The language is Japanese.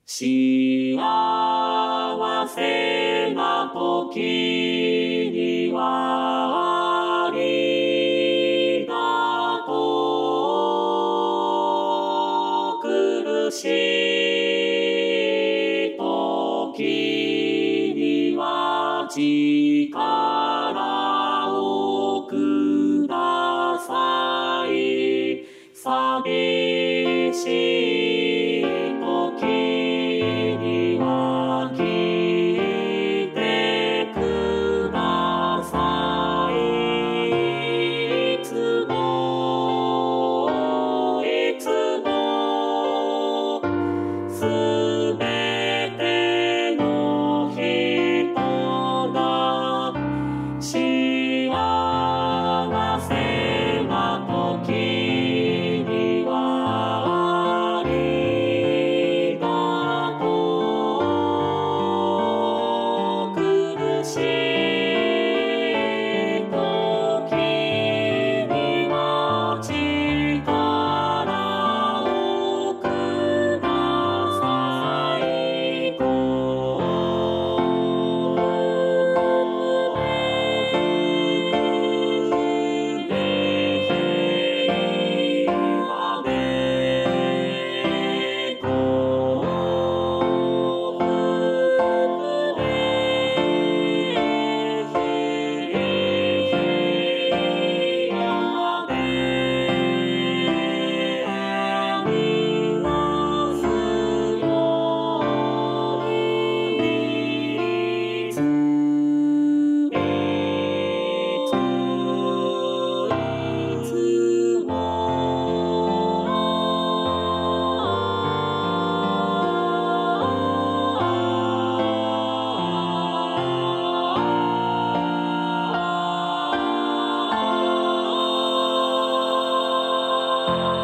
幸せな時にはありがとう。苦しい時には力をください。寂しい時には聞いてください。いつもいつもすべての人が幸せな時にはありがとう。苦しい時には力をください。幸福で平和で幸福で平和でありますように。いつも